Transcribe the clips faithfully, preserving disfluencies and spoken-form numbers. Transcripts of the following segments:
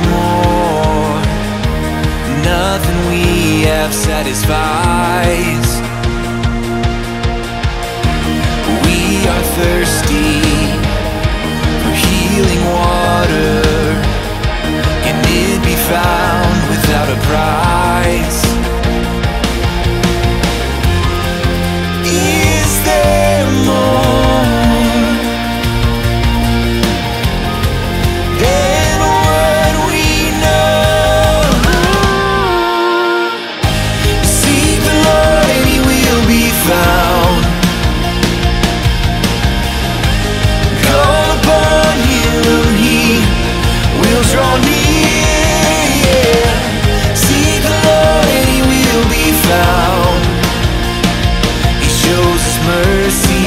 more. Nothing we have satisfies. We are thirsty for healing water. Can it be found without a price? Is there more than what we know? Seek the Lord and He will be found. Call upon Him, He will draw near. Yeah. Seek the Lord and He will be found. He shows His mercy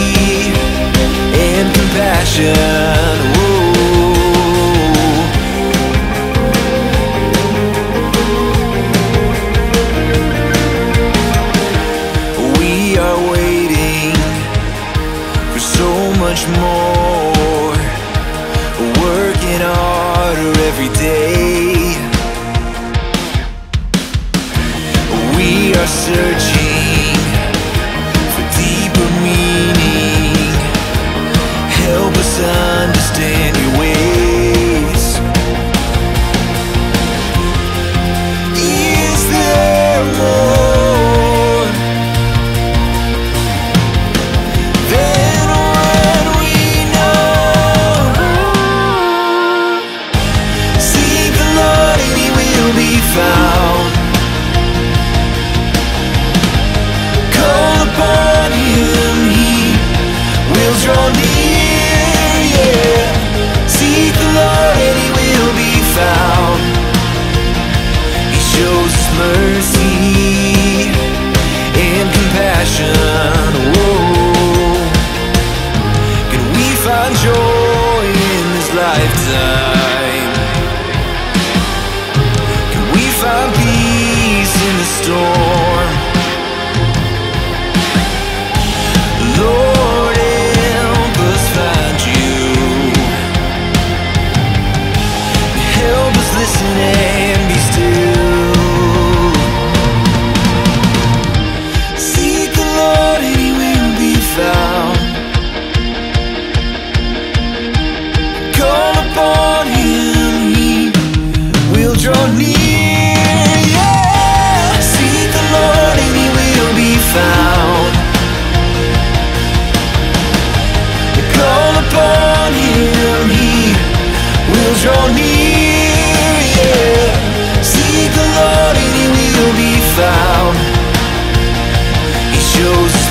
and compassion. Whoa. We are waiting for so much more, working harder every day. We are searching for deeper meaning. Help us understand your ways. Is there more than what we know? Seek the Lord and He will be found. Call upon Him, He will draw near. Yeah. Seek the Lord and He will be found. He shows His mercy and compassion. Whoa. Can we find joy in this lifetime? Can we find peace in the storm? Lord, help us find You. Help us listen and be still. Seek the Lord and He will be found. Call upon Him, He will draw near. Yeah. Seek the Lord and He will be found. Call upon Him, He will draw near. Yeah. Seek the Lord and He will be found. He shows